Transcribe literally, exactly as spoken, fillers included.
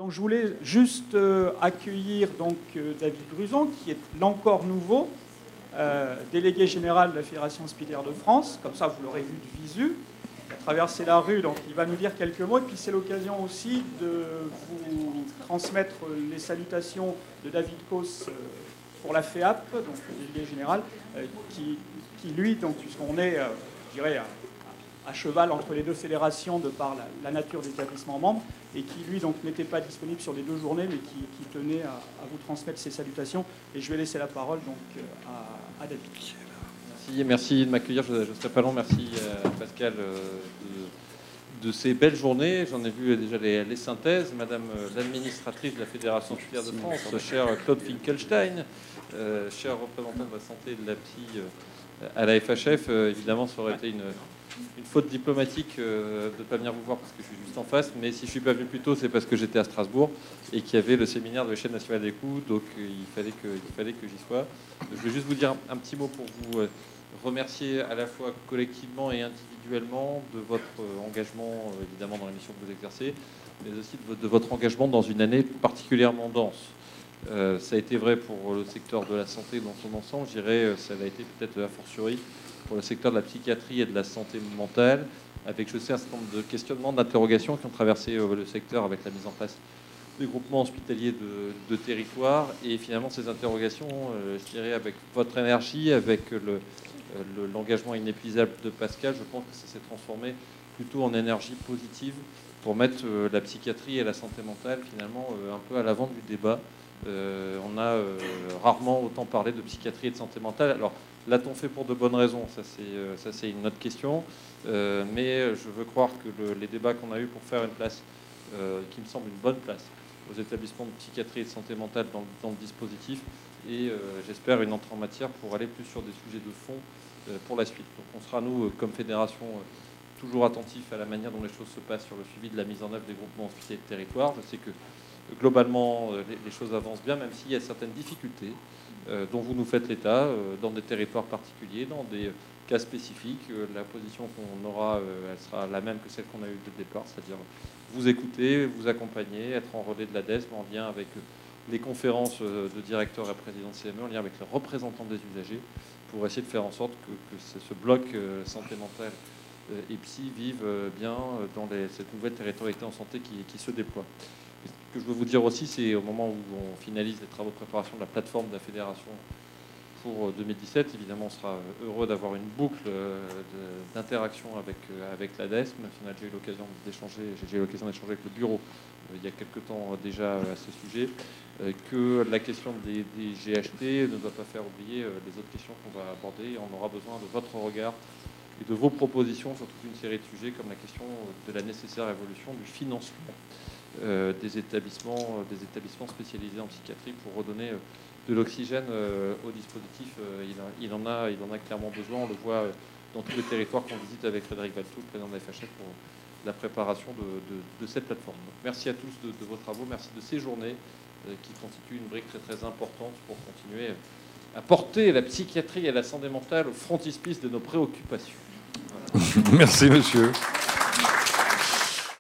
Donc je voulais juste euh, accueillir donc, euh, David Gruson, qui est là encore nouveau, euh, délégué général de la Fédération hospitalière de France. Comme ça, vous l'aurez vu de visu. Il a traversé la rue, donc il va nous dire quelques mots. Et puis c'est l'occasion aussi de vous transmettre les salutations de David Cos euh, pour la FEAP, donc le délégué général, euh, qui, qui lui, donc puisqu'on est, euh, je dirais, à, à cheval entre les deux fédérations de par la, la nature des établissements membres, et qui lui donc n'était pas disponible sur les deux journées, mais qui, qui tenait à, à vous transmettre ses salutations. Et je vais laisser la parole donc à, à David. Merci, merci de m'accueillir. Je ne serai pas long. Merci à Pascal de, de ces belles journées. J'en ai vu déjà les, les synthèses. Madame l'administratrice de la Fédération hospitalière de France, cher Claude Finkelstein, euh, cher représentant de la santé de la psy euh, à la F H F, euh, évidemment, ça aurait été une, une faute diplomatique euh, de ne pas venir vous voir parce que je suis juste en face. Mais si je ne suis pas venu plus tôt, c'est parce que j'étais à Strasbourg et qu'il y avait le séminaire de l'échelle nationale des coûts. Donc euh, il fallait que, il fallait que j'y sois. Je vais juste vous dire un, un petit mot pour vous euh, remercier à la fois collectivement et individuellement de votre euh, engagement, euh, évidemment, dans la mission que vous exercez, mais aussi de votre, de votre engagement dans une année particulièrement dense. Euh, ça a été vrai pour le secteur de la santé dans son ensemble. Je dirais euh, ça a été peut-être a fortiori pour le secteur de la psychiatrie et de la santé mentale, avec, je sais, un certain nombre de questionnements, d'interrogations qui ont traversé euh, le secteur avec la mise en place des groupements hospitaliers de, de territoire. Et finalement, ces interrogations, euh, je dirais, avec votre énergie, avec le, le, l'engagement inépuisable de Pascal, je pense que ça s'est transformé plutôt en énergie positive pour mettre euh, la psychiatrie et la santé mentale, finalement, euh, un peu à l'avant du débat. Euh, on a euh, rarement autant parlé de psychiatrie et de santé mentale. Alors, l'a-t-on fait pour de bonnes raisons? Ça, c'est, euh, ça, c'est une autre question. Euh, mais je veux croire que le, les débats qu'on a eus pour faire une place, euh, qui me semble une bonne place, aux établissements de psychiatrie et de santé mentale dans, dans le dispositif, et euh, j'espère une entrée en matière pour aller plus sur des sujets de fond euh, pour la suite. Donc, on sera, nous, euh, comme fédération, euh, toujours attentifs à la manière dont les choses se passent sur le suivi de la mise en œuvre des groupements hospitaliers de territoire. Je sais que globalement, les choses avancent bien, même s'il y a certaines difficultés euh, dont vous nous faites l'état, euh, dans des territoires particuliers, dans des cas spécifiques. Euh, la position qu'on aura, euh, elle sera la même que celle qu'on a eue dès le départ, c'est-à-dire vous écouter, vous accompagner, être en relais de l'A D E S M, en lien avec les conférences de directeurs et présidents de C M E, en lien avec les représentants des usagers, pour essayer de faire en sorte que, que ce bloc euh, santé mentale et psy vive bien dans les, cette nouvelle territorialité en santé qui, qui se déploie. Ce que je veux vous dire aussi, c'est au moment où on finalise les travaux de préparation de la plateforme de la fédération pour deux mille dix-sept, évidemment, on sera heureux d'avoir une boucle d'interaction avec, avec l'A D E S M. J'ai eu l'occasion d'échanger, j'ai eu l'occasion d'échanger avec le bureau il y a quelques temps déjà à ce sujet, que la question des, des G H T ne doit pas faire oublier les autres questions qu'on va aborder. On aura besoin de votre regard et de vos propositions sur toute une série de sujets, comme la question de la nécessaire évolution du financement Euh, des établissements, euh, des établissements spécialisés en psychiatrie pour redonner euh, de l'oxygène euh, au dispositif. Euh, il, a, il, en a, il en a clairement besoin. On le voit euh, dans tous les territoires qu'on visite avec Frédéric Valtou, le président de la F H F, pour la préparation de, de, de cette plateforme. Donc, merci à tous de, de vos travaux, merci de ces journées euh, qui constituent une brique très très importante pour continuer à porter la psychiatrie et la santé mentale au frontispice de nos préoccupations. Voilà. Merci monsieur.